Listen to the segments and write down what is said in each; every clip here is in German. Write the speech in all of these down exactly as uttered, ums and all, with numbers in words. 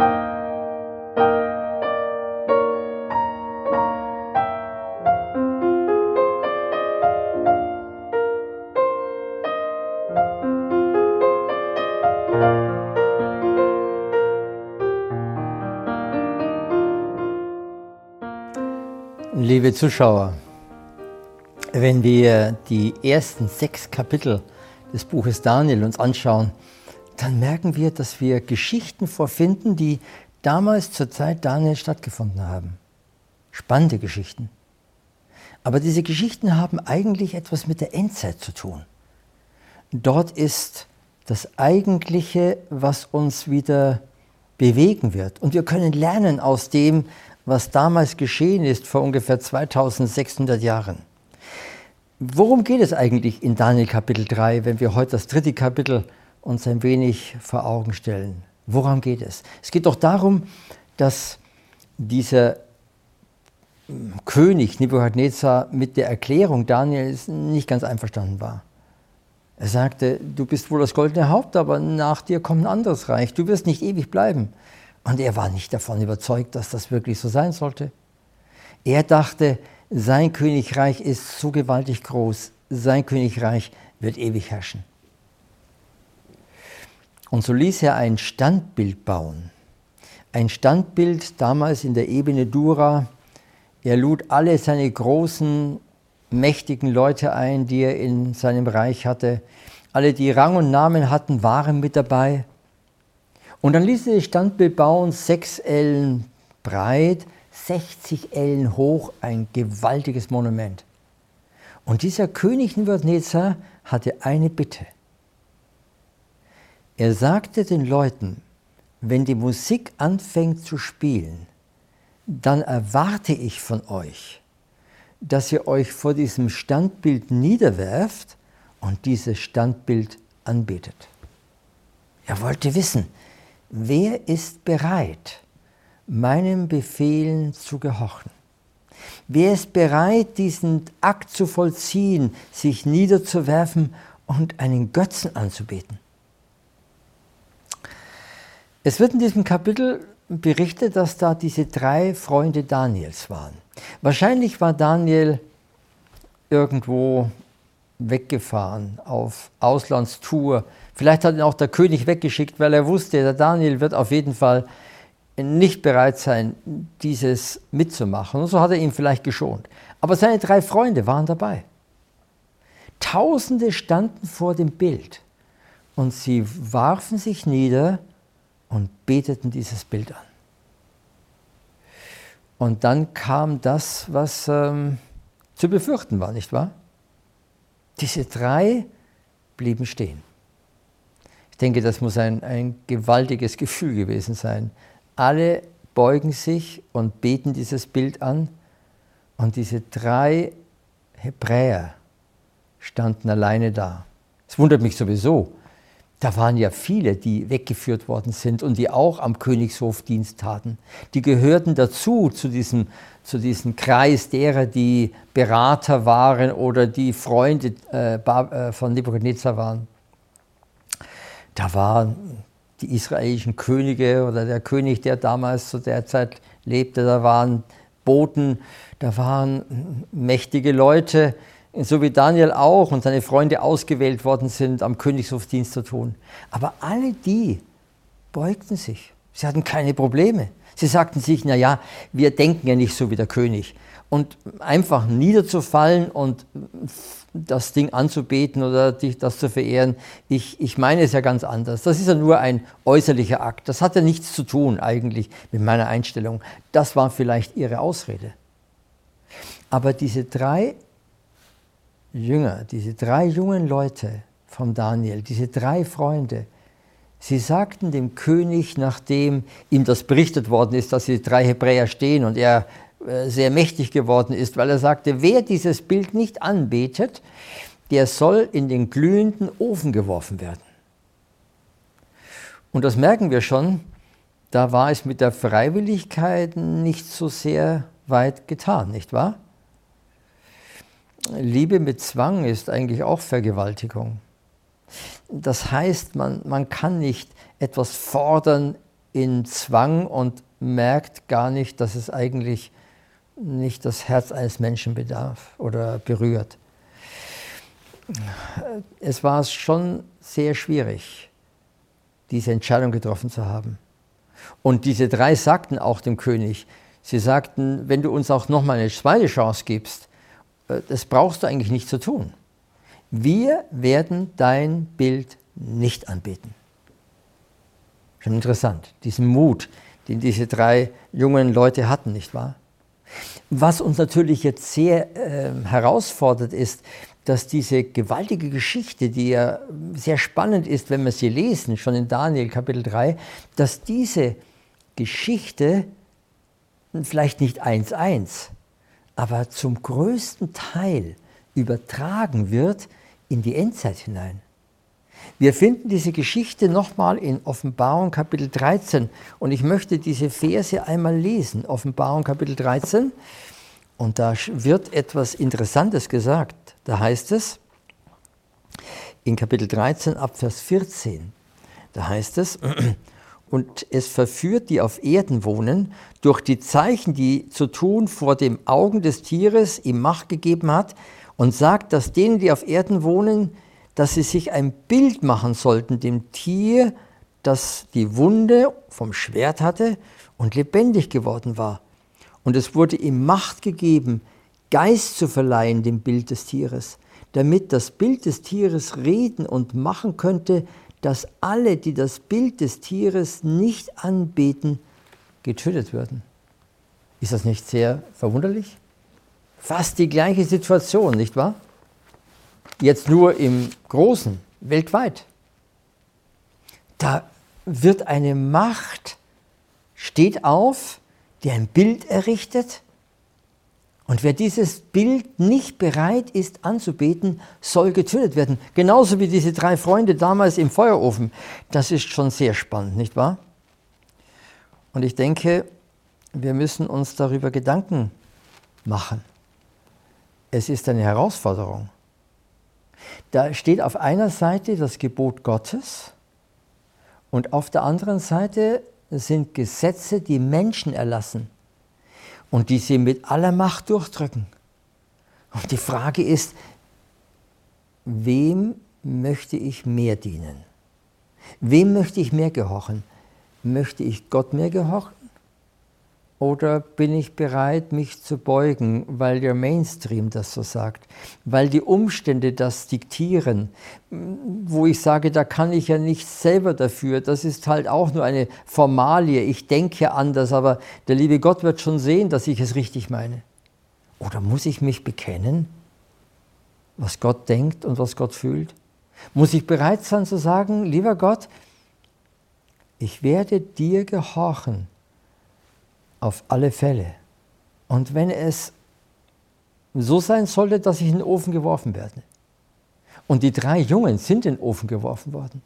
Liebe Zuschauer, wenn wir die ersten sechs Kapitel des Buches Daniel uns anschauen, dann merken wir, dass wir Geschichten vorfinden, die damals zur Zeit Daniels stattgefunden haben. Spannende Geschichten. Aber diese Geschichten haben eigentlich etwas mit der Endzeit zu tun. Dort ist das Eigentliche, was uns wieder bewegen wird. Und wir können lernen aus dem, was damals geschehen ist, vor ungefähr zweitausendsechshundert Jahren. Worum geht es eigentlich in Daniel Kapitel drei, wenn wir heute das dritte Kapitel uns ein wenig vor Augen stellen? Worum geht es? Es geht doch darum, dass dieser König Nebukadnezar mit der Erklärung Daniels nicht ganz einverstanden war. Er sagte, du bist wohl das goldene Haupt, aber nach dir kommt ein anderes Reich. Du wirst nicht ewig bleiben. Und er war nicht davon überzeugt, dass das wirklich so sein sollte. Er dachte, sein Königreich ist so gewaltig groß, sein Königreich wird ewig herrschen. Und so ließ er ein Standbild bauen. Ein Standbild damals in der Ebene Dura. Er lud alle seine großen, mächtigen Leute ein, die er in seinem Reich hatte. Alle, die Rang und Namen hatten, waren mit dabei. Und dann ließ er das Standbild bauen, sechs Ellen breit, sechzig Ellen hoch, ein gewaltiges Monument. Und dieser König Nebukadnezar hatte eine Bitte. Er sagte den Leuten, wenn die Musik anfängt zu spielen, dann erwarte ich von euch, dass ihr euch vor diesem Standbild niederwerft und dieses Standbild anbetet. Er wollte wissen, wer ist bereit, meinen Befehlen zu gehorchen? Wer ist bereit, diesen Akt zu vollziehen, sich niederzuwerfen und einen Götzen anzubeten? Es wird in diesem Kapitel berichtet, dass da diese drei Freunde Daniels waren. Wahrscheinlich war Daniel irgendwo weggefahren auf Auslandstour. Vielleicht hat ihn auch der König weggeschickt, weil er wusste, der Daniel wird auf jeden Fall nicht bereit sein, dieses mitzumachen. Und so hat er ihn vielleicht geschont. Aber seine drei Freunde waren dabei. Tausende standen vor dem Bild und sie warfen sich nieder und beteten dieses Bild an. Und dann kam das, was ähm, zu befürchten war, nicht wahr? Diese drei blieben stehen. Ich denke, das muss ein, ein gewaltiges Gefühl gewesen sein. Alle beugen sich und beten dieses Bild an. Und diese drei Hebräer standen alleine da. Es wundert mich sowieso. Da waren ja viele, die weggeführt worden sind und die auch am Königshof Dienst taten. Die gehörten dazu, zu diesem, zu diesem Kreis derer, die Berater waren oder die Freunde äh, von Nebukadnezar waren. Da waren die israelischen Könige oder der König, der damals zu der Zeit lebte, da waren Boten, da waren mächtige Leute, so wie Daniel auch und seine Freunde ausgewählt worden sind, am Königshof Dienst zu tun. Aber alle die beugten sich. Sie hatten keine Probleme. Sie sagten sich, na ja, wir denken ja nicht so wie der König. Und einfach niederzufallen und das Ding anzubeten oder das zu verehren, ich, ich meine es ja ganz anders. Das ist ja nur ein äußerlicher Akt. Das hat ja nichts zu tun eigentlich mit meiner Einstellung. Das war vielleicht ihre Ausrede. Aber diese drei Jünger, diese drei jungen Leute von Daniel, diese drei Freunde, sie sagten dem König, nachdem ihm das berichtet worden ist, dass die drei Hebräer stehen und er äh, sehr mächtig geworden ist, weil er sagte, wer dieses Bild nicht anbetet, der soll in den glühenden Ofen geworfen werden. Und das merken wir schon, da war es mit der Freiwilligkeit nicht so sehr weit getan, nicht wahr? Liebe mit Zwang ist eigentlich auch Vergewaltigung. Das heißt, man, man kann nicht etwas fordern in Zwang und merkt gar nicht, dass es eigentlich nicht das Herz eines Menschen bedarf oder berührt. Es war schon sehr schwierig, diese Entscheidung getroffen zu haben. Und diese drei sagten auch dem König, sie sagten, wenn du uns auch noch mal eine zweite Chance gibst, das brauchst du eigentlich nicht zu tun. Wir werden dein Bild nicht anbeten. Schon interessant, diesen Mut, den diese drei jungen Leute hatten, nicht wahr? Was uns natürlich jetzt sehr äh, herausfordert, ist, dass diese gewaltige Geschichte, die ja sehr spannend ist, wenn wir sie lesen, schon in Daniel Kapitel drei, dass diese Geschichte vielleicht nicht eins eins, aber zum größten Teil übertragen wird in die Endzeit hinein. Wir finden diese Geschichte nochmal in Offenbarung Kapitel dreizehn und ich möchte diese Verse einmal lesen. Offenbarung Kapitel dreizehn und da wird etwas Interessantes gesagt. Da heißt es in Kapitel dreizehn ab Vers vierzehn, da heißt es, und es verführt, die auf Erden wohnen, durch die Zeichen, die zu tun vor den Augen des Tieres ihm Macht gegeben hat und sagt, dass denen, die auf Erden wohnen, dass sie sich ein Bild machen sollten, dem Tier, das die Wunde vom Schwert hatte und lebendig geworden war. Und es wurde ihm Macht gegeben, Geist zu verleihen dem Bild des Tieres, damit das Bild des Tieres reden und machen könnte, dass alle, die das Bild des Tieres nicht anbeten, getötet würden. Ist das nicht sehr verwunderlich? Fast die gleiche Situation, nicht wahr? Jetzt nur im Großen, weltweit. Da wird eine Macht, steht auf, die ein Bild errichtet. Und wer dieses Bild nicht bereit ist anzubeten, soll getötet werden. Genauso wie diese drei Freunde damals im Feuerofen. Das ist schon sehr spannend, nicht wahr? Und ich denke, wir müssen uns darüber Gedanken machen. Es ist eine Herausforderung. Da steht auf einer Seite das Gebot Gottes und auf der anderen Seite sind Gesetze, die Menschen erlassen und die sie mit aller Macht durchdrücken. Und die Frage ist, wem möchte ich mehr dienen? Wem möchte ich mehr gehorchen? Möchte ich Gott mehr gehorchen? Oder bin ich bereit, mich zu beugen, weil der Mainstream das so sagt, weil die Umstände das diktieren, wo ich sage, da kann ich ja nicht selber dafür, das ist halt auch nur eine Formalie, ich denke ja anders, aber der liebe Gott wird schon sehen, dass ich es richtig meine. Oder muss ich mich bekennen, was Gott denkt und was Gott fühlt? Muss ich bereit sein zu sagen, lieber Gott, ich werde dir gehorchen, auf alle Fälle. Und wenn es so sein sollte, dass ich in den Ofen geworfen werde. Und die drei Jungen sind in den Ofen geworfen worden.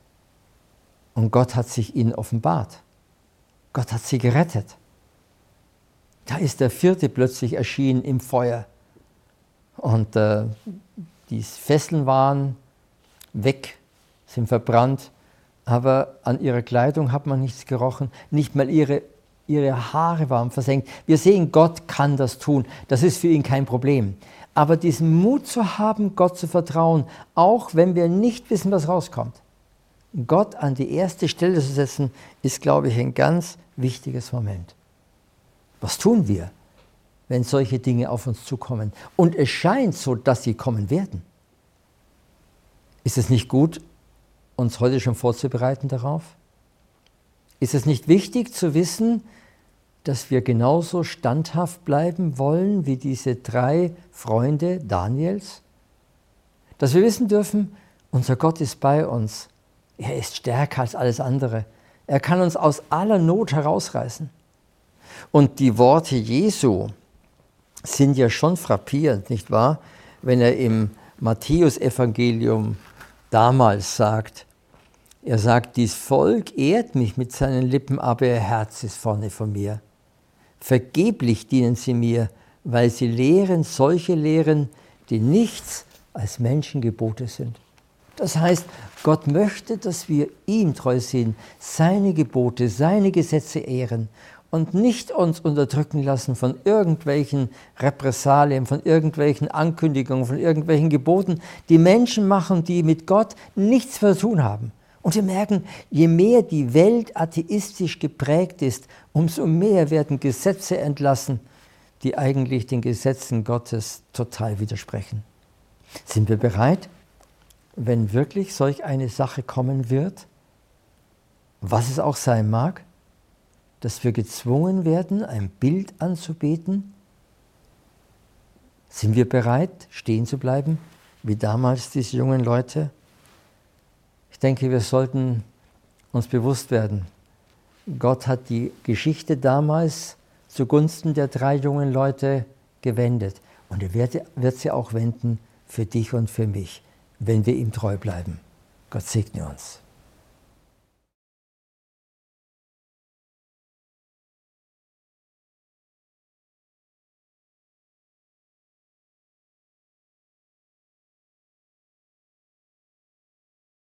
Und Gott hat sich ihnen offenbart. Gott hat sie gerettet. Da ist der vierte plötzlich erschienen im Feuer. Und äh, die Fesseln waren weg, sind verbrannt. Aber an ihrer Kleidung hat man nichts gerochen. Nicht mal ihre Ihre Haare waren versenkt. Wir sehen, Gott kann das tun. Das ist für ihn kein Problem. Aber diesen Mut zu haben, Gott zu vertrauen, auch wenn wir nicht wissen, was rauskommt. Gott an die erste Stelle zu setzen, ist, glaube ich, ein ganz wichtiges Moment. Was tun wir, wenn solche Dinge auf uns zukommen? Und es scheint so, dass sie kommen werden. Ist es nicht gut, uns heute schon vorzubereiten darauf? Ist es nicht wichtig zu wissen, dass wir genauso standhaft bleiben wollen wie diese drei Freunde Daniels? Dass wir wissen dürfen, unser Gott ist bei uns. Er ist stärker als alles andere. Er kann uns aus aller Not herausreißen. Und die Worte Jesu sind ja schon frappierend, nicht wahr? Wenn er im Matthäusevangelium damals sagt, er sagt, dies Volk ehrt mich mit seinen Lippen, aber ihr Herz ist ferne von mir. Vergeblich dienen sie mir, weil sie lehren solche Lehren, die nichts als Menschengebote sind. Das heißt, Gott möchte, dass wir ihm treu sind, seine Gebote, seine Gesetze ehren und nicht uns unterdrücken lassen von irgendwelchen Repressalien, von irgendwelchen Ankündigungen, von irgendwelchen Geboten, die Menschen machen, die mit Gott nichts zu tun haben. Und wir merken, je mehr die Welt atheistisch geprägt ist, umso mehr werden Gesetze entlassen, die eigentlich den Gesetzen Gottes total widersprechen. Sind wir bereit, wenn wirklich solch eine Sache kommen wird, was es auch sein mag, dass wir gezwungen werden, ein Bild anzubeten? Sind wir bereit, stehen zu bleiben, wie damals diese jungen Leute? Ich denke, wir sollten uns bewusst werden, Gott hat die Geschichte damals zugunsten der drei jungen Leute gewendet. Und er wird, wird sie auch wenden für dich und für mich, wenn wir ihm treu bleiben. Gott segne uns.